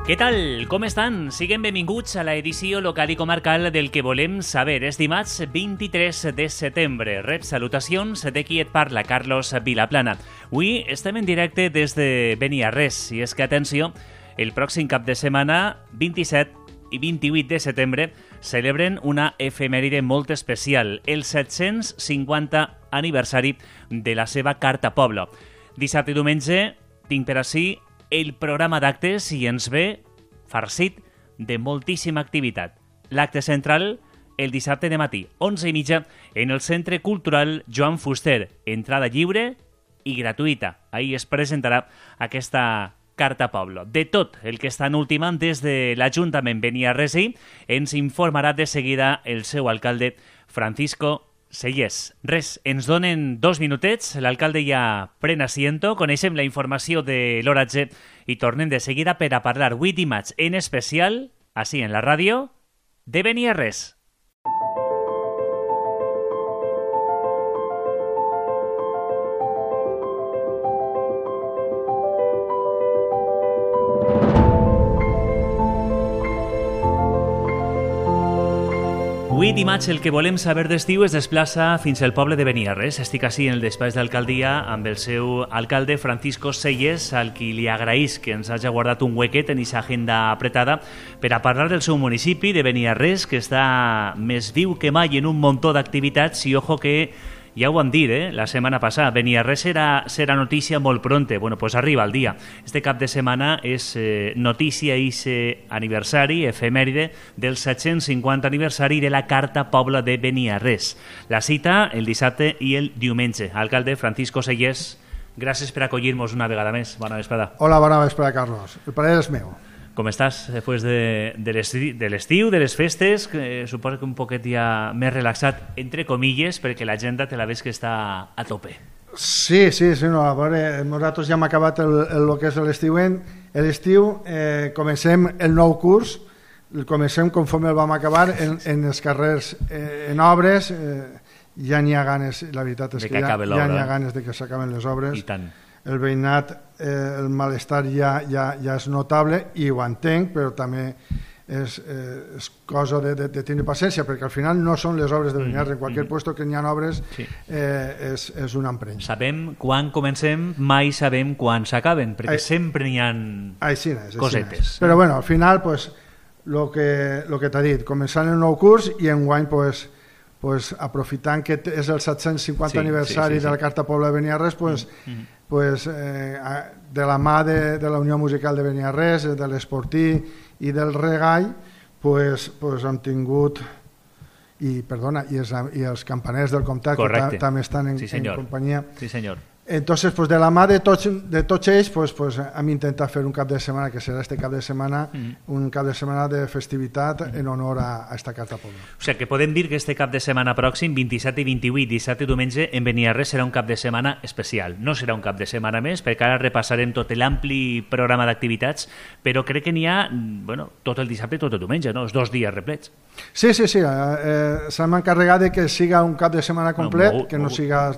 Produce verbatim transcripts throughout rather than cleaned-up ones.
Què tal? Com estan? Siguem benvinguts a l'edició local i comarcal del que volem saber. És dimarts vint-i-tres de setembre. Rep salutacions de qui et parla, Carlos Vilaplana. Avui estem en directe des de Beniarrés. I és que, atenció, el pròxim cap de setmana, vint-i-set i vint-i-vuit de setembre, celebren una efemèride molt especial, el set-cents cinquanta aniversari de la seva Carta Pobla. Dissabte i diumenge tinc per ací el programa d'actes i ens ve farcit de moltíssima activitat. L'acte central el dissabte de matí, onze i mitja, en el Centre Cultural Joan Fuster. Entrada lliure i gratuïta. Ahir es presentarà aquesta Carta Pobla. De tot el que estan ultimant des de l'Ajuntament Beniarresí ens informarà de seguida el seu alcalde Francisco Sellés. Res, ens donen dos minutets, l'alcalde ja pren asiento, coneixem la informació de l'oratge i tornem de seguida per a parlar avui dimarts en especial, així en la ràdio, de Beniarrés. Avui dimarts el que volem saber d'estiu es desplaça fins al poble de Beniarrés. Estic així en el despatx d'alcaldia amb el seu alcalde Francisco Sellés, al qui li agraïs que ens hagi guardat un huequet en aquesta agenda apretada per a parlar del seu municipi de Beniarrés, que està més viu que mai en un muntó d'activitats i ojo que ja ho vam dir, eh? La setmana passada. Beniarrés serà, serà notícia molt pronte. Bueno, pues arriba el dia. Este cap de setmana és eh, notícia i ese aniversari, efemèride, del set-cents cinquanta aniversari de la Carta Pobla de Beniarrés. La cita el dissabte i el diumenge. Alcalde Francisco Sellés, gràcies per acollir-nos una vegada més. Bona vesprada. Hola, bona vesprada, Carlos. El plaer és meu. Com estàs després de, de l'estiu, de les festes? Que suposo que un poquet ja més relaxat, entre comilles, perquè l'agenda te la veus que està a tope. Sí, sí, sí, no, a veure, nosaltres ja hem acabat el, el, el que és l'estiuent. L'estiu eh, comencem el nou curs, el comencem conforme el vam acabar en, en els carrers, eh, en obres, eh, ja n'hi ha ganes, la veritat és de que, que ja, ja n'hi ha ganes de que s'acaben les obres. I tant. El veïnat, eh, el malestar ja, ja, ja és notable i ho entenc, però també és, eh, és cosa de, de, de tenir paciència, perquè al final no són les obres de Beniarrés. En qualsevol mm-hmm. lloc que n'hi ha obres sí. eh, és, és un empreny. Sabem quan comencem, mai sabem quan s'acaben, perquè Ai, sempre n'hi ha així és, cosetes. És. Però bueno, al final, pues, lo que, lo que t'ha dit, començant el nou curs i enguany, pues, pues, aprofitant que és el set-cents cinquanta sí, aniversari sí, sí, sí. de la Carta Pobla de Beniarrés, pues, mm-hmm. pues, eh, de la mà de, de la Unió Musical de Beniarrés, de l'Esportí i del Regall, pues, pues hem tingut, i, perdona, i els, i els campaners del comtat Correcte. que també estan en, sí, en companyia. Sí, senyor. Entonces, pues, de la mà de tots, de tots ells, pues, pues, hem intentat fer un cap de setmana, que serà este cap de setmana, mm. un cap de setmana de festivitat mm. en honor a, a esta Carta Pobla. O sigui, que podem dir que este cap de setmana pròxim, vint-i-set i vint-i-vuit, dissabte i diumenge, en Beniarrés serà un cap de setmana especial. No serà un cap de setmana més, perquè ara repassarem tot l'ampli programa d'activitats, però crec que n'hi ha, bueno, tot el dissabte i tot el diumenge, no? Els dos dies replets. Sí, sí, sí. Eh, s'hem encarregat de que siga un cap de setmana complet, no, molt, que no molt... siga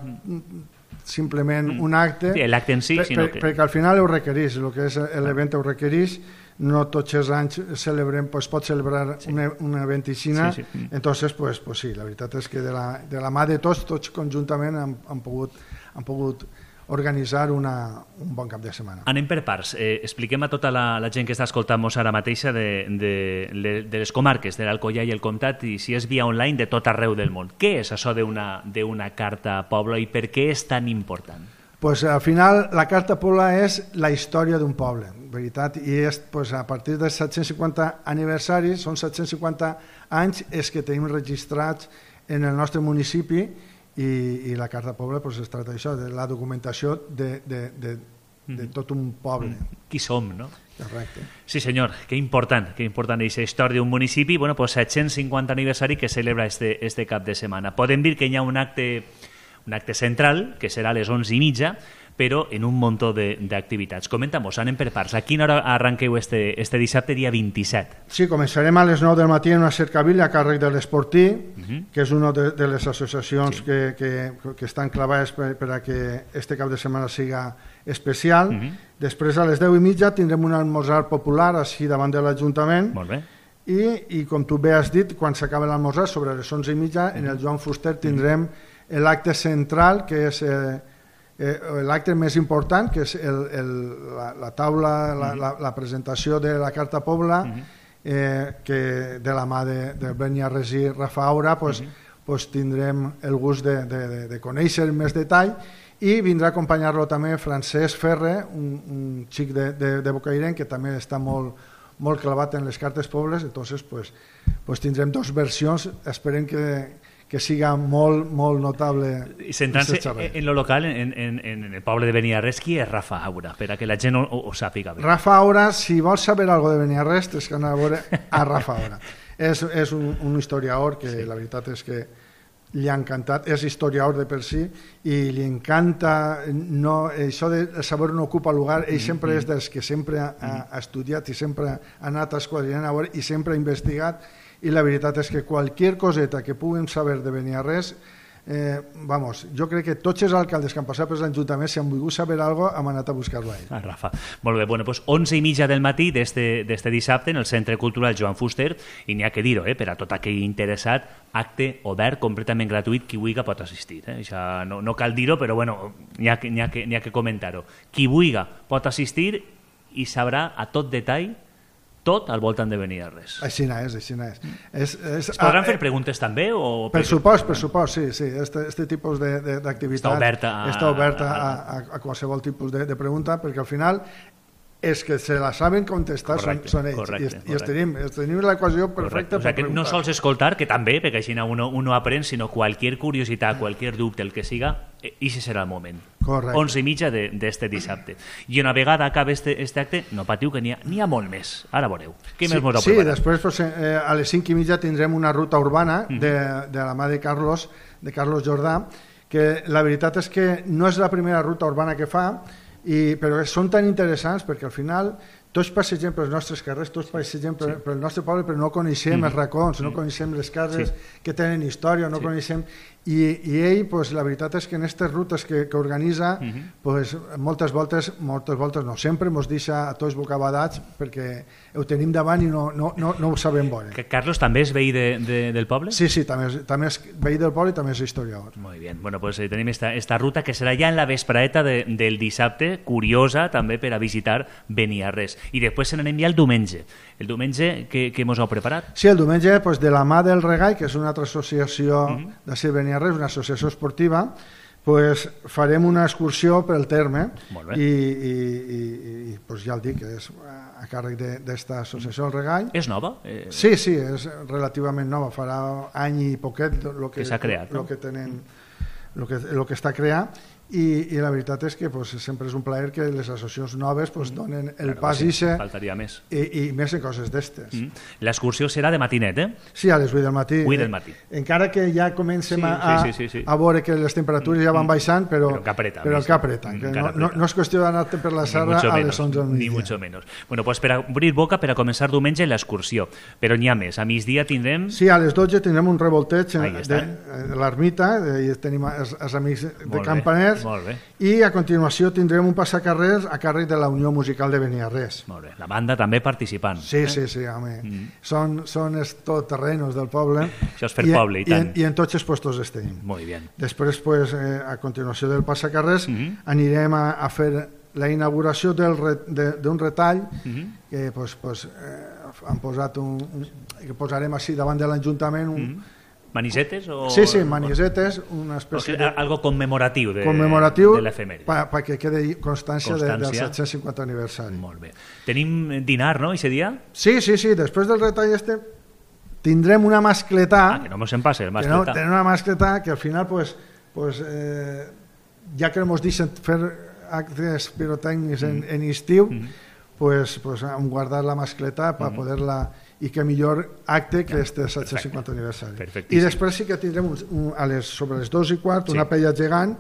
simplement mm. un acte, sí, l'acte en si, per, sinó per, que... perquè al final ho requereix, el que és l'event ho requereix, no tots els anys celebrem, pues, pot celebrar sí. un, un event així, sí, sí. entonces pues, pues sí, la veritat és que de la, de la mà de tots, tots conjuntament han, han, pogut, han pogut organitzar una, un bon cap de setmana. Anem per parts. Eh, expliquem a tota la, la gent que està escoltant-nos ara mateixa de, de, de les comarques, de l'Alcoià i el Comtat, i si és via online, de tot arreu del món. Què és això d'una d'una Carta Pobla i per què és tan important? Pues, al final, la Carta Pobla és la història d'un poble, veritat, i és, pues, a partir dels set-cents cinquanta aniversaris, són set-cents cinquanta anys és que tenim registrats en el nostre municipi. I, i la Carta Pobla, pues, es tracta d'això, de la documentació de, de, de, de tot un poble. Qui som, no? Correcte. Sí, senyor, que important, que important aquesta història d'un municipi, bueno, pues set-cents cinquanta aniversari que celebra este, este cap de setmana. Podem dir que hi ha un acte, un acte central, que serà a les onze i mitja, però en un munt d'activitats. Comenta'm-ho, anem per parts. A quina hora arranqueu este, este dissabte, dia vint-i-set? Sí, començarem a les nou del matí en una cercavilla a càrrec de l'Esportí, uh -huh. que és una de, de les associacions sí. que, que, que estan clavades per, per a que este cap de setmana siga especial. Uh -huh. Després, a les deu i mitja, tindrem un almorzar popular així davant de l'Ajuntament. Molt bé. I, i com tu bé has dit, quan s'acaba l'almorzar, sobre les onze i mitja, en el Joan Fuster tindrem l'acte central, que és eh, eh, l'acte més important, que és el, el, la, la taula, la, la, la presentació de la Carta Pobla, eh, que de la mà de, de Beniarrés i Rafa Aura pues, pues tindrem el gust de, de, de conèixer en més detall, i vindrà a acompanyar-lo també Francesc Ferre, un, un xic de, de, de Bocairent, que també està molt, molt clavat en les cartes pobles. Entonces pues, pues tindrem dues versions, esperem que, que siga molt, molt notable. I centrant-se en lo local, en, en, en el poble de Beniarrés, qui és Rafa Aura? Per a que la gent ho, ho sàpiga bé. Rafa Aura, si vols saber algo de Beniarrés, tens que anar a veure a Rafa Aura. És, és un, un historiador que sí. La veritat és que li ha encantat, és historiador de per si i li encanta, no, això de saber no ocupa lugar, ell sempre és dels que sempre ha, ha estudiat i sempre ha anat esquadrinant a veure i sempre ha investigat, i la veritat és que qualsevol coseta que puguem saber de Beniarrés, eh, vamos, jo crec que tots els alcaldes que han passat per l'Ajuntament, si han volgut saber alguna cosa, hem anat a buscar-lo a ell. Ah, Rafa. Molt bé, bueno, pues onze i mitja del matí d'este dissabte en el Centre Cultural Joan Fuster, i n'hi ha que dir-ho, eh, per a tot aquell interessat, acte obert, completament gratuït, qui vulgui pot assistir. Eh? Això no, no cal dir-ho, però bueno, n'hi ha, ha, que, ha que comentar-ho. Qui vulgui pot assistir i sabrà a tot detall tot al voltant de Beniarrés. Així és, així és. és, és es podran fer preguntes també? O per supost, per supost, sí, sí. Este, este tipus d'activitat està oberta, a, està oberta a, a, a qualsevol tipus de, de pregunta, perquè al final és que se la saben contestar, correcte, són, són ells, correcte, i, es, correcte. i es tenim, es tenim l'equació perfecta. O sigui, que no sols escoltar, que també, perquè així uno, uno aprèn, sinó qualsevol curiositat, qualsevol dubte, el que siga, i ese serà el moment. Correcte. onze i mitja d'este dissabte. I una vegada acaba este, este acte, no patiu que n'hi ha, ha molt més. Ara veureu. Què sí, més mos ha sí, preparat? després pues, eh, a les cinc i mitja tindrem una ruta urbana uh -huh. de, de la mà de Carlos, de Carlos Jordà, que la veritat és que no és la primera ruta urbana que fa, i, però són tan interessants perquè al final tots passegem pels nostres carrers, tots passegem pel, sí. pel nostre poble, però no coneixem mm. els racons, no coneixem les cases sí. que tenen història, no sí. coneixem... I, i ell, pues, la veritat és que en aquestes rutes que, que organitza, mm -hmm. pues, moltes voltes, moltes voltes no, sempre ens deixa a tots bocabadats perquè ho tenim davant i no, no, no, no ho sabem veure. Que Carlos també és veí de, de, del poble? Sí, sí, també és, també és veí del poble i també és historiador. Molt bé, bueno, pues, eh, tenim esta, esta ruta que serà ja en la vespraeta de, del dissabte, curiosa també per a visitar Beniarrés. I després se n'anem ja el diumenge. El diumenge, què, què mos heu preparat? Sí, el diumenge, pues, de la mà del Regall, que és una altra associació mm -hmm. de Ser Beniarrés, una associació esportiva, pues, farem una excursió pel terme i, i, i, i pues, ja el dic, és a càrrec d'esta associació del Regall. És nova? Eh... Sí, sí, és relativament nova, farà any i poquet lo que, que s'ha creat, lo, no? lo que tenen, lo que, lo que està creat. I, i la veritat és que pues, sempre és un plaer que les associacions noves pues, donen el claro, pas sí, ixe faltaria més. I, i més en coses d'estes. Mm. L'excursió serà de matinet, eh? Sí, a les vuit del matí. vuit del matí. Eh, encara que ja comencem sí, a, sí, sí, sí, sí. a veure que les temperatures ja van baixant, però, però que apreta. Però que apreta, que no, no, no és qüestió d'anar per la serra a les onze del migdia. Ni mucho menos. Bueno, pues per a obrir boca, per a començar diumenge l'excursió. Però n'hi ha més. A migdia tindrem... Sí, a les dotze tindrem un revolteig de, de l'ermita, i tenim els, els amics de molt Campaners, bé, molt bé. I a continuació tindrem un passacarrers a càrrec de la Unió Musical de Beniarrés. Molt bé. La banda també participant. Sí, eh? sí, sí, home. Mm. Són, són els todoterrenos del poble. Això és fer I, poble, i tant. I en, i en tots els puestos estem. Molt bé. Després, pues, eh, a continuació del passacarrers, mm -hmm. anirem a, a fer la inauguració d'un retall mm -hmm. que pues, pues, eh, han posat un, un, que posarem així davant de l'Ajuntament un, mm -hmm. Manisetes? O... Sí, sí, manisetes, una espècie de... Algo commemoratiu de, commemoratiu de l'efemèride. Perquè quedi constància, constància. De, del set-cents cinquanta aniversari. Molt bé. Tenim dinar, no, aquest dia? Sí, sí, sí, després del retall este tindrem una mascletà... Ah, que no mos en passe, el mascletà. Que no, tenim una mascletà que al final, pues, pues, eh, ja que mos deixen fer actes pirotècnics en, mm. en estiu, mm. pues, pues hem guardat la mascletà per mm. poder-la... i que millor acte que este set-cents cinquanta aniversari. I després sí que tindrem un, un, a les, sobre les dos i quart una sí. pella gegant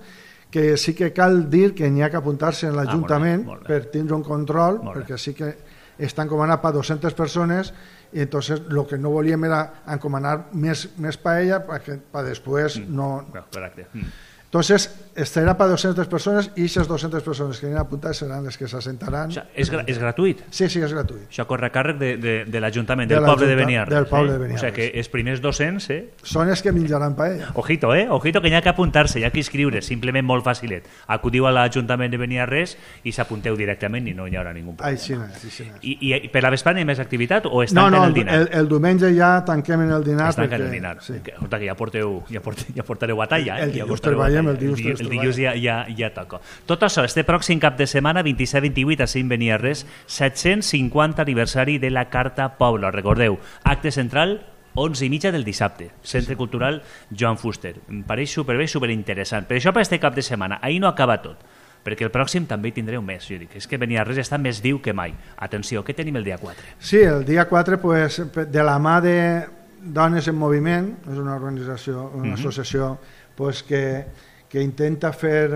que sí que cal dir que n'hi ha que apuntar-se en l'Ajuntament ah, per tindre un control, perquè sí que estan encomanant per dues-centes persones i entonces lo que no volíem era encomanar més, més paella perquè per després mm. no... Correcte. Mm. Entonces, estarà per dues-centes persones i aquestes dues-centes persones que aniran apuntats seran les que s'assentaran. O sigui, és, gra és gratuït? Sí, sí, és gratuït. Això corre a càrrec de, de, de l'Ajuntament, de del poble de Beniarres. Del poble eh? de Beniarres. O sigui que els primers dos-cents... Eh? Són els que menjaran paella. Ojito, eh? Ojito que n'hi ha que apuntar-se, hi ha que inscriure, simplement molt facilet. Acudiu a l'Ajuntament de Beniarres i s'apunteu directament i no hi haurà ningú problema. Així no, així no. I, I per la vesprada hi ha més activitat o es no, tanquen no, el dinar? No, el, el diumenge ja tanquem en el dinar. Es tanquen perquè... el dinar. Sí. Que, que ja, porteu, ja, porteu, ja portareu batalla. Eh? El dilluns ja treballem, el dilluns el, treballem. El dilluns ja, ja, ja toca. Tot això, este pròxim cap de setmana, vint-i-set vint-i-vuit, a Cint Beniarres, set-cents cinquanta aniversari de la Carta Pobla. Recordeu, acte central, onze i mitja del dissabte, Centre Cultural Joan Fuster. Em pareix superbé, superinteressant. Per això per este cap de setmana, ahir no acaba tot, perquè el pròxim també hi tindreu més. Jo dic, és que Beniarres està més viu que mai. Atenció, què tenim el dia quatre? Sí, el dia quatre, pues, de la mà de Dones en Moviment, és una organització, una uh-huh. associació pues, que, que intenta fer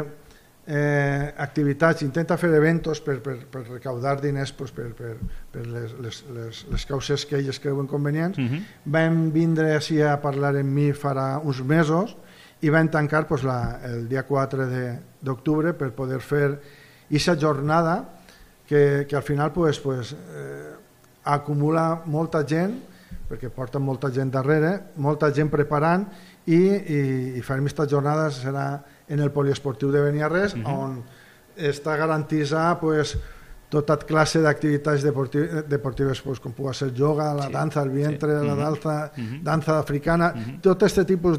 eh, activitats, intenta fer eventos per, per, per recaudar diners pues, per, per, per les, les, les, les causes que elles creuen convenients. Uh-huh. Vam vindre així a parlar amb mi farà uns mesos i vam tancar pues, la, el dia quatre d'octubre per poder fer aquesta jornada que, que al final pues, pues, eh, acumula molta gent, perquè porta molta gent darrere, molta gent preparant i, i, i farem aquesta jornada serà en el poliesportiu de Beniarres, uh-huh. on està garantida pues, tota classe d'activitats deportives, deportives pues, com pugui ser yoga, la sí, danza, el vientre, sí. la danza, uh-huh. danza africana, uh-huh. tot aquest tipus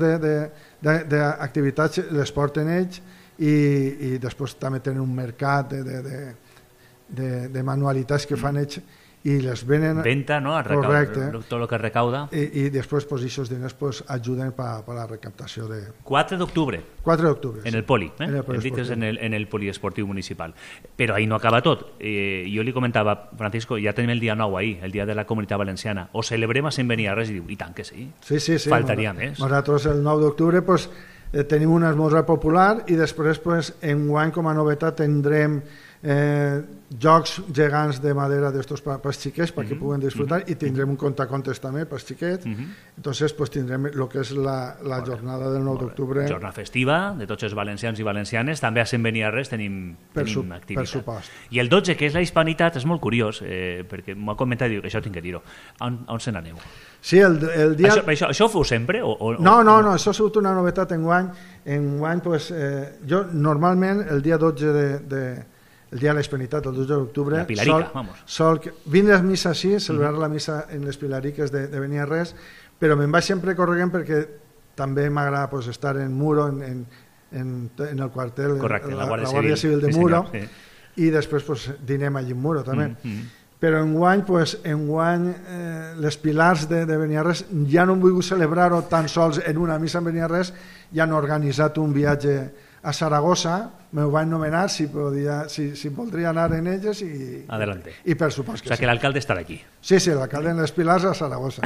d'activitats les porten ells i, i després també tenen un mercat de, de, de, de, de manualitats que fan ells i les venen... Venta, no? Correcte. Tot el que recauda. I, i després, pues, aquests diners pues, ajuden per pa la recaptació de... quatre d'octubre. quatre d'octubre, En sí. el poli, eh? En el poliesportiu. En el, en el poliesportiu municipal. Però ahir no acaba tot. Eh, jo li comentava, Francisco, ja tenim el dia nou ahir, el dia de la Comunitat Valenciana. O celebrem a Cint Beniarres i diu, i tant que sí. Sí, sí, sí. Faltaria Nos, més. Nosaltres el nou d'octubre pues, eh, tenim un esmorzar popular i després pues, enguany com a novetat tindrem eh, jocs gegants de madera d'estos per als xiquets perquè uh-huh. puguen disfrutar uh-huh. i tindrem un contacontes també per als xiquets. Uh-huh. Entonces pues, tindrem el que és la, la jornada del nou d'octubre. Jornada festiva de tots els valencians i valencianes. També a Cint Beniarres tenim, per tenim su, activitat. Per supost. I el dotze, que és la hispanitat, és molt curiós, eh, perquè m'ho ha comentat i diu que això tinc que dir-ho. On, on se n'aneu? Sí, el, el dia... Això, això, això ho feu sempre? O, o, no, no, no, això ha sigut una novetat enguany. Enguany, pues, eh, jo normalment el dia dotze de, de el dia de la hispanitat, el dotze d'octubre, la Pilarica, sol, vamos. Sol vindre a missa així, celebrar uh-huh. la missa en les Pilariques de, de Beniarres, però me'n vaig sempre corregent perquè també m'agrada pues, estar en Muro, en, en, en, en el quartel, correcte, la, la Guàrdia, la Guàrdia Civil, Civil de sí, Muro, senyor, sí. i després pues, dinem allí en Muro també. Uh-huh. Però enguany, pues, enguany eh, les pilars de, de Beniarres ja no han volgut celebrar-ho tan sols en una missa en Beniarres, ja han organitzat un viatge a Saragossa, me ho van nomenar si, podia, si, si voldria anar en elles i, Adelante. i, i per supost que o sigui sí. que l'alcalde estarà aquí. Sí, sí, l'alcalde en les Pilars a Saragossa.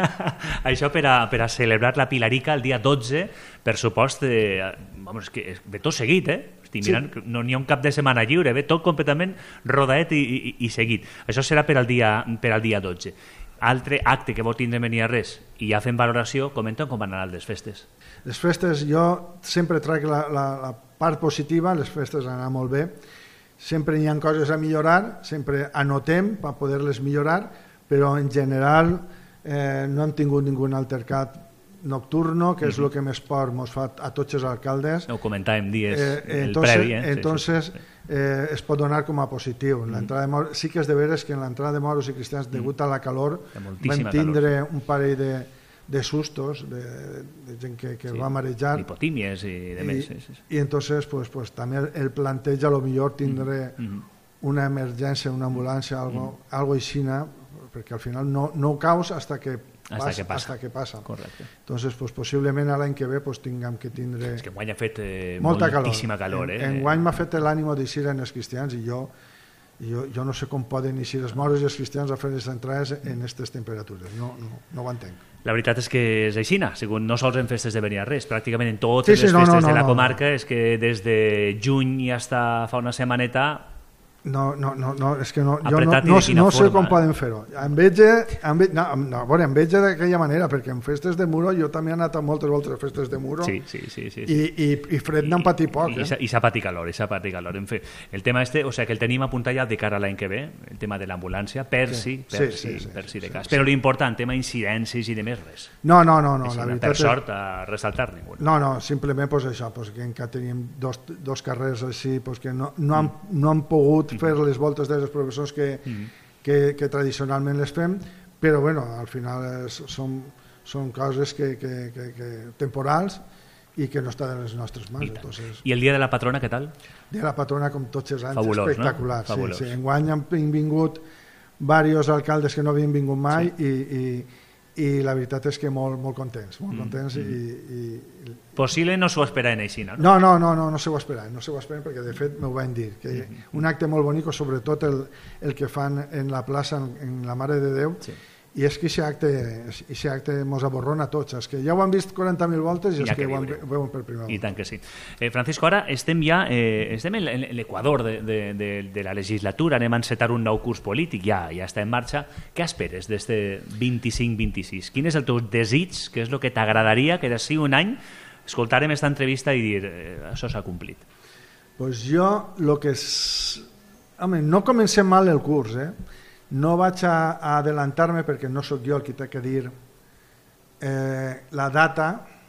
Això per a, per a celebrar la Pilarica el dia dotze, per supost, eh, vamos, que ve tot seguit, eh? Estic mirant, sí. No n'hi ha un cap de setmana lliure, ve tot completament rodaet i, i, i seguit. Això serà per al dia, per al dia dotze. Altre acte que vau tindre en Beniarres i ja fem valoració, comenten com van anar les festes. Les festes, jo sempre trec la, la, la part positiva, les festes han anat molt bé, sempre hi ha coses a millorar, sempre anotem per poder-les millorar, però en general eh, no hem tingut ningú altercat nocturno, que és el que més por ens fa a tots els alcaldes. Ho comentàvem dies eh, el entonces, previ. Eh? Entonces, sí, sí, sí. Eh, es pot donar com a positiu. Mm. De moros, sí que és de veres que en l'entrada de moros i cristians, degut a la calor, vam tindre calor. Un parell de, de sustos, de, de gent que, que sí, va marejar. Hipotímies i de més. Sí, sí, sí. I entonces, pues, pues, també el planteja a lo millor tindre mm. una emergència, una ambulància, algo, mm. algo aixina, perquè al final no, no caus hasta que hasta Pas, que pasa. Hasta que pasa. Correcte. Entonces, pues, possiblement l'any que ve pues, tinguem que tindre... És que enguany ha fet eh, molta moltíssima calor. calor eh? Enguany m'ha fet l'ànimo d'eixir en els cristians i jo Jo, jo no sé com poden eixir els moros i els cristians a fer les entrades en aquestes temperatures, no, no, no ho entenc. La veritat és que és així, no sols en festes de Beniarrés, pràcticament en totes sí, sí, les no, festes no, no, de la no, comarca, no. És que des de juny i fins fa una setmaneta No, no, no, no, és que no, jo no, apretat i no, de quina no sé forma, com eh? poden fer-ho. Em veja, em ve, no, no, a veure, em veja d'aquella manera, perquè en festes de muro jo també he anat a moltes voltes a festes de muro sí, sí, sí, sí, sí. I, i, i fred n'han patit poc. I, eh? i s'ha patit calor, i s'ha patit calor. En fi, el tema este, o sea, que el tenim apuntat ja de cara a l'any que ve, el tema de l'ambulància, per si, Sí, per sí, si, sí, per si sí, de sí, cas. sí. Però l'important, tema incidències i de més res. No, no, no, no, Així, la per veritat és... sort, a ressaltar ningú. No, no, simplement pues, això, pues, que encara tenim dos, dos carrers així pues, que no, no, han, no han pogut fer les voltes de les professors que, Mm. que, que tradicionalment les fem, però bueno, al final és, són, són coses que, que, que, que temporals i que no estan en les nostres mans. I, Entonces, I el dia de la patrona, què tal? de la patrona, com tots els anys, Fabulós, espectacular. no? Fabulós. Sí, sí. Enguany han vingut diversos alcaldes que no havien vingut mai sí. i, i, i la veritat és que molt, molt contents, molt contents mm, mm. i, i Possible no s'ho espera en així, no? No, no, no, no, no se ho esperaven, no se ho esperaven perquè de fet m'ho van dir, que Mm-hmm. un acte molt bonic, sobretot el, el que fan en la plaça en, en la Mare de Déu, Sí. i és que aquest acte, aquest acte mos aborrona a tots, els que ja ho han vist quaranta mil voltes i els Ja que, que ho han, viure. ho veuen per primera I volta. tant que sí. Eh, Francisco, ara estem ja eh, estem en l'equador de, de, de, de la legislatura, anem a encetar un nou curs polític, ja ja està en marxa. Què esperes d'este vint-i-cinc vint-i-sis? Quin és el teu desig? Què és el que t'agradaria que d'ací un any escoltarem aquesta entrevista i dir eh, això s'ha complit? Pues jo, lo que és... Home, no comencem mal el curs, eh? No vaig a, a adelantar-me perquè no sóc jo el que té que dir eh, la data,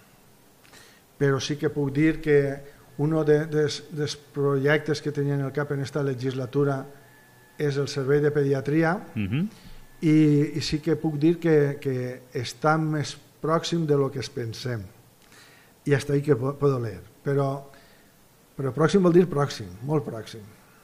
però sí que puc dir que un de, dels, dels projectes que tenia en el cap en aquesta legislatura és el servei de pediatria Uh-huh. i, i sí que puc dir que, que està més pròxim de lo que es pensem. I hasta ahí que puedo leer. Però, però pròxim vol dir pròxim, molt pròxim.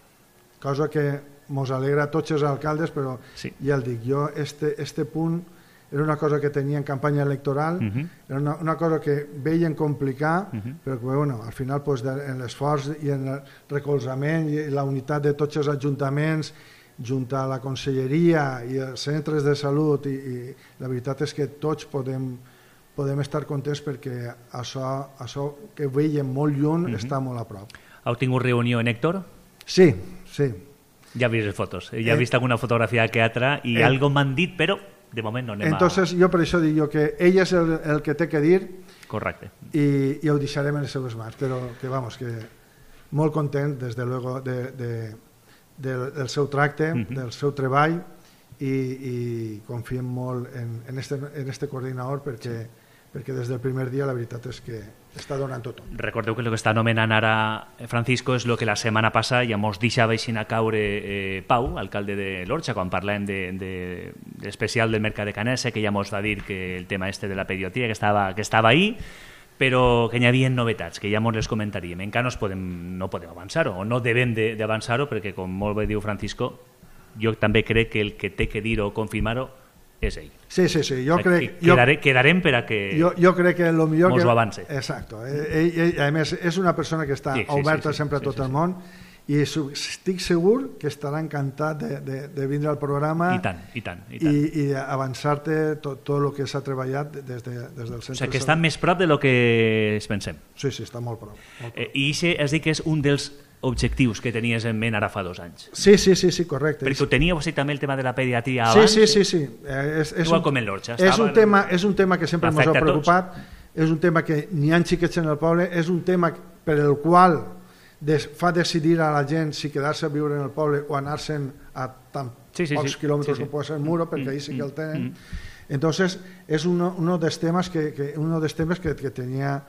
Cosa que mos alegra a tots els alcaldes, però Sí. ja el dic, jo este, este punt era una cosa que tenia en campanya electoral, Uh-huh. era una, una cosa que veien complicar, Uh-huh. però que bueno, al final pues, de, en l'esforç i en el recolzament i la unitat de tots els ajuntaments, junt a la conselleria i els centres de salut, i, i la veritat és que tots podem, podem estar contents perquè això, això que veiem molt lluny Uh-huh. està molt a prop. Heu tingut reunió en Héctor? Sí, sí. Ja he vist les fotos, ja he Eh, vist alguna fotografia que altra i eh, algo m'han dit, però de moment no anem Entonces, jo per això dic jo que ell és el, el que té que dir a... Correcte. i, i ho deixarem en les seves mans, però que vamos, que molt content, des de luego, de, de, del, del seu tracte, Mhm. del seu treball i, i confiem molt en, en, este, en este coordinador perquè, perquè des del primer dia la veritat és que està donant tot. Recordeu que el que està anomenant ara Francisco és el que la setmana passada ja mos deixava així a caure eh, Pau, alcalde de l'Orxa, quan parlàvem de, de, de l'especial del Mercat de Canessa, que ja mos va dir que el tema este de la pediatria que estava, que estava ahí, però que hi havia novetats, que ja mos les comentaríem. Encara no, podem, no podem avançar-ho, o no devem d'avançar-ho, perquè, com molt bé diu Francisco, jo també crec que el que té que dir o confirmar-ho és ell. Sí, sí, sí, jo O sigui, crec... que quedare, jo, quedarem per a que jo, jo crec que lo millor mos que... ho avance. Exacto. Ell, ell, a més, és una persona que està Sí, sí, oberta sí, sí, sempre sí, a tot sí, el sí. món i su- estic segur que estarà encantat de, de, de vindre al programa I tant, i tant, i i, tant. i avançar-te tot, tot el que s'ha treballat des, de, des del O centre. sigui, que de està salut. més prop de lo que es pensem. Sí, sí, està molt prop. Molt prop. Eh, I això has dit que és un dels objectius que tenies en ment ara fa dos anys. Sí, sí, sí, sí, correcte. Perquè ho teníeu sí, també el tema de la pediatria Sí, abans. sí, sí, sí. Eh, És, és, Igual un, com en l'Orxa, és, estava un en- tema, és un tema que sempre ens ha Afecta a tots. preocupat, és un tema que n'hi ha xiquets en el poble, és un tema per el qual des, fa decidir a la gent si quedar-se a viure en el poble o anar-se'n a tan Sí, sí, pocs sí. quilòmetres Sí, sí. com pot ser el Muro, perquè Mm, ahí sí que el tenen. mm. Entonces, és uno, uno dels temes que, que, uno dels temes que, que tenia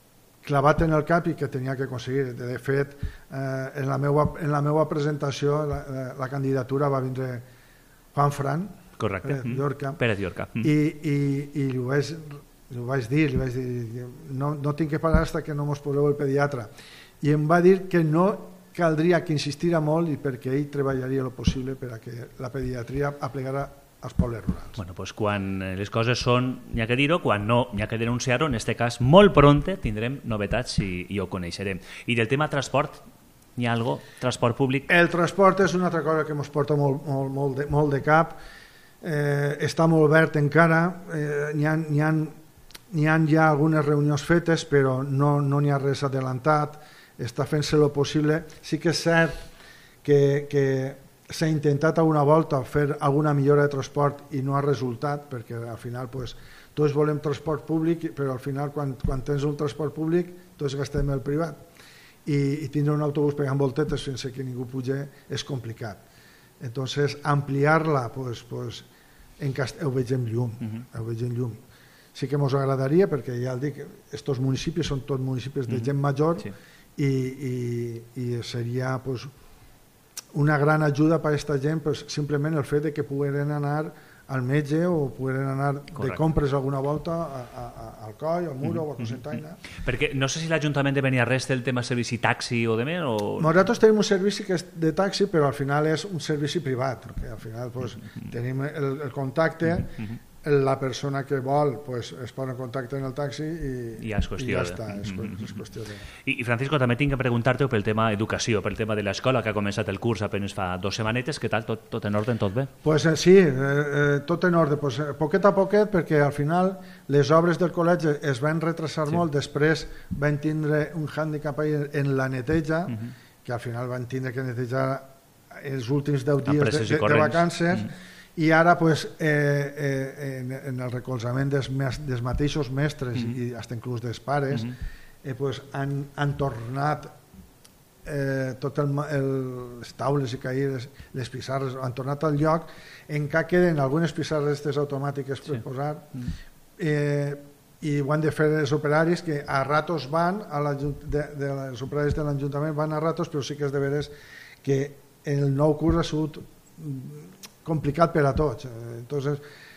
clavat en el cap i que tenia que aconseguir. De fet, eh, en, la meua, en la meua presentació la, la, la candidatura va vindre Juan Fran, Correcte. Pérez Mm. Llorca, Pérez Llorca. Mm. i, i, i li, ho vaig, li ho vaig dir, li vaig dir no, no tinc que parar fins que no mos poseu el pediatre. I em va dir que no caldria que insistira molt i perquè ell treballaria el possible per a que la pediatria aplegara als pobles rurals. Bueno, pues quan les coses són, n'hi ha que dir-ho, quan no, n'hi ha que denunciar-ho, en aquest cas, molt pronte tindrem novetats i, i ho coneixerem. I del tema transport, N'hi ha alguna cosa? Transport públic? El transport és una altra cosa que ens porta molt, molt, molt, de, molt de cap. Eh, està molt obert encara. Eh, n'hi ha, n'hi ha, n'hi ha ja algunes reunions fetes, però no n'hi no ha res adelantat. Està fent-se el possible. Sí que és cert que, que s'ha intentat alguna volta fer alguna millora de transport i no ha resultat, perquè al final pues, tots volem transport públic, però al final quan, quan tens un transport públic tots gastem el privat. I, i tindre un autobús pegant voltetes sense que ningú pugi és complicat. Entonces, ampliar-la pues, pues, en cast... ho veig en llum, uh-huh. ho veig en llum. Sí que ens agradaria, perquè ja el dic, estos municipis són tots municipis de gent major, sí. i, i, i seria pues, una gran ajuda per a aquesta gent, pues, simplement el fet de que pogueren anar al metge o pogueren anar Correcte. De compres alguna volta a, a, a, al coll, al muro mm-hmm. o a Cosentaina. Perquè no sé si l'Ajuntament de Beniarrés té el tema servici taxi o de més o... Nosaltres tenim un servici que és de taxi, però al final és un servici privat, perquè al final pues, mm-hmm. tenim el, el contacte, mm-hmm. la persona que vol pues, es posa en contacte en el taxi i, I ja, és qüestió i ja de... està. És, és qüestió de... I, I Francisco, també tinc que preguntar-te pel tema educació, pel tema de l'escola, que ha començat el curs apenas fa dues setmanetes. Què tal? Tot, tot en ordre, tot bé? Pues, eh, sí, eh, eh, tot en ordre. Pues, eh, poquet a poquet, perquè al final les obres del col·legi es van retrasar sí. molt, després van tindre un hàndicap en la neteja, uh-huh. que al final van tindre que netejar els últims deu dies de, de, de vacances, uh-huh. i ara pues, eh, eh, en, en el recolzament dels, dels mateixos mestres mm-hmm. i fins inclús dels pares mm-hmm. eh, pues, han, han tornat eh, tot el, el, les taules i caïdes, les pissarres han tornat al lloc, encara queden algunes pissarres aquestes automàtiques per sí. posar mm-hmm. eh, i ho han de fer els operaris que a ratos van a de, de els operaris de l'Ajuntament van a ratos, però sí que és de veres que en el nou curs ha sigut complicat per a tots. Entonces,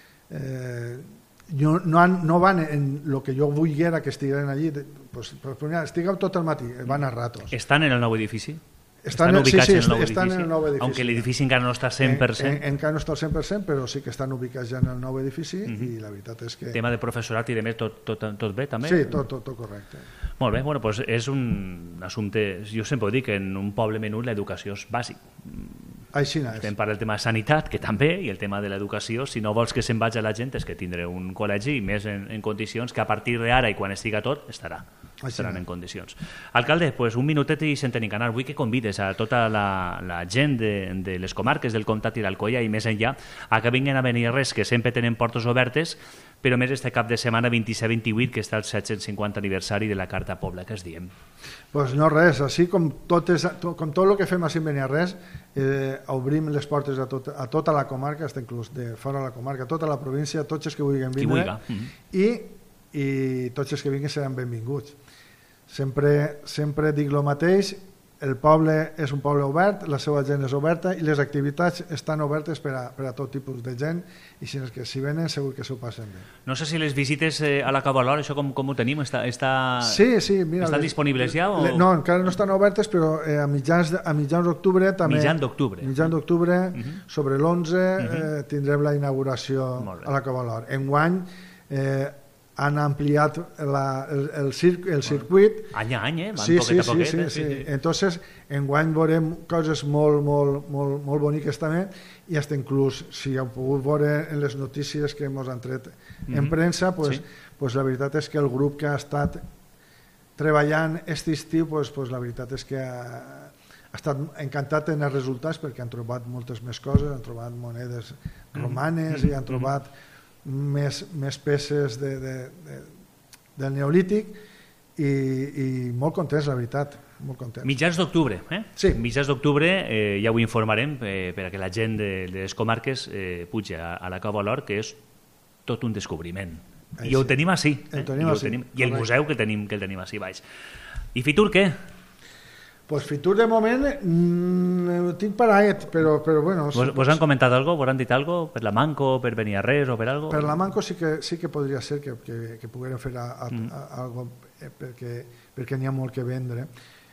eh, no, no, han, no van en el que jo volguera que estiguin allí, pues, estigueu tot el matí, van a ratos. Estan en el nou edifici? Estan, estan ubicats sí, sí, en el nou estan edifici? En el nou edifici. Aunque l'edifici encara no està cent per cent? En, en, encara no està al cent per cent, però sí que estan ubicats ja en el nou edifici uh-huh. i la veritat és que... Tema de professorat i de més, tot, tot, tot bé també? Sí, tot, tot, tot correcte. Molt bé, bueno, pues és un assumpte... Jo sempre ho dic, en un poble menut l'educació és bàsic. Així és. Estem per el tema de sanitat, que també, i el tema de l'educació. Si no vols que se'n vagi la gent és que tindré un col·legi i més en, en condicions que a partir d'ara i quan estiga tot estarà. Així estaran en condicions. Alcalde, pues un minutet i se'n tenim que anar. Vull que convides a tota la, la gent de, de les comarques del Comtat i l'Alcoia i més enllà a que vinguin a Beniarrés, que sempre tenen portes obertes, però més este cap de setmana vint-i-set vint-i-vuit, que està el set-cents cinquanta aniversari de la Carta Pobla, que es diem. Pues no res, així com tot, és, com tot el que fem així en Beniarrés, eh, obrim les portes a, tot, a tota la comarca, fins inclús de fora de la comarca, tota la província, tots els que vulguin vindre, mm-hmm. i, i tots els que vinguin seran benvinguts. Sempre, sempre dic el mateix, el poble és un poble obert, la seva gent és oberta i les activitats estan obertes per a, per a tot tipus de gent i si, que si venen segur que s'ho passen bé. No sé si les visites eh, a la Cavalor, això com, com ho tenim? Està, està, sí, sí, mira, estan les, disponibles ja? O... Le, no, encara no estan obertes, però eh, a mitjans a mitjans d'octubre també... Mitjans d'octubre. Mitjans d'octubre, uh-huh. sobre l'onze, uh-huh. eh, tindrem la inauguració a la Cavalor. Enguany, eh, han ampliat la, el, el, circ, el circuit. Any a any, eh? Van sí, poquet sí, a poquet. Sí, eh? sí, sí. Entonces, enguany veurem coses molt, molt, molt, molt boniques també i fins inclús, si heu pogut veure en les notícies que ens han tret mm-hmm. en premsa, pues, sí. pues la veritat és que el grup que ha estat treballant aquest estiu, pues, pues la veritat és que ha, ha estat encantat en els resultats perquè han trobat moltes més coses, han trobat monedes romanes mm-hmm. i han trobat Més, més peces de, de, de, del neolític i, i molt contents, la veritat. Molt contents. Mitjans d'octubre, eh? Sí. Mitjans d'octubre, eh, ja ho informarem eh, per a que la gent de, de les comarques eh, pugi a, a la Cova Olor, que és tot un descobriment. Ai, I ho sí. tenim així. Eh? El tenim I, així. tenim, I el museu que tenim, que el tenim així baix. I Fitur, què? Pues Fitur de moment mmm, tinc paraet, però, però bueno... Vos, vos han comentat algo? Vos han dit algo? Per la Manco, per Beniarrés o per algo? Per la Manco sí que, sí que podria ser que, que, que pogueren fer a, a, mm. a, algo eh, perquè, perquè n'hi ha molt que vendre.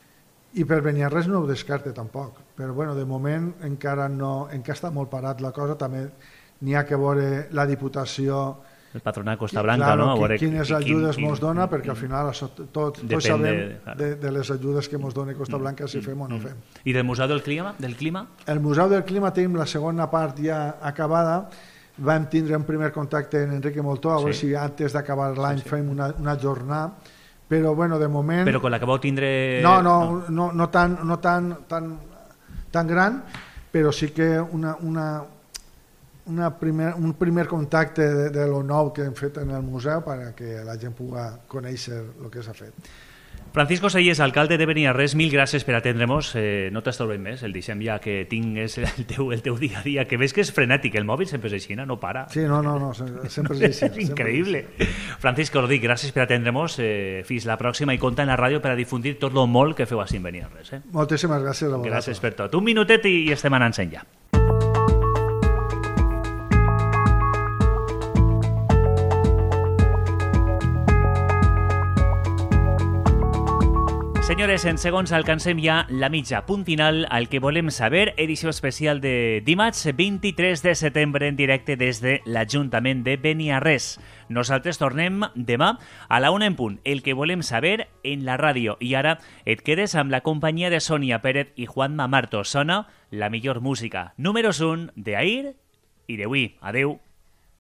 I per Beniarrés no ho descarte tampoc, però bueno, de moment encara no, encara està molt parat la cosa, també n'hi ha que veure la Diputació el patronat Costa Blanca, claro, no? A veure quines quin, ajudes quin, mos dona, perquè al final això, tot, tots sabem de, claro. de, de les ajudes que mos dona Costa Blanca si fem o no fem. I del Museu del Clima? Del clima? El Museu del Clima tenim la segona part ja acabada. Vam tindre un primer contacte amb Enrique Moltó, a veure sí. si antes d'acabar l'any sí, sí. fem una, una jornada, però bueno, de moment... Però quan l'acabeu tindre... No, no, no, no, no, tan, no tan, tan, tan gran, però sí que una, una, una primer, un primer contacte de, de lo nou que hem fet en el museu perquè la gent pugui conèixer el que s'ha fet. Francisco Sellés, alcalde de Beniarrés, mil gràcies per atendre'ns. Eh, no t'estorbem més, el deixem ja que tingues el teu, el teu dia a dia, que ves que és frenètic, el mòbil sempre és així, no para. Sí, no, no, no sempre és així. És increïble. Francisco Rodí, gràcies per atendre'ns, eh, fins la pròxima i compta en la ràdio per a difundir tot el molt que feu així en Beniarrés. Eh? Moltíssimes gràcies a vosaltres. Gràcies per tot. Un minutet i, i estem anant-se'n ja. Senyores, en segons alcancem ja la mitja, punt final al que volem saber, edició especial de dimarts vint-i-tres de setembre en directe des de l'Ajuntament de Beniarrés. Nosaltres tornem demà a la una en punt, el que volem saber en la ràdio. I ara et quedes amb la companyia de Sònia Pérez i Juanma Marto. Sona la millor música. Números un d'ahir i d'avui. Adeu.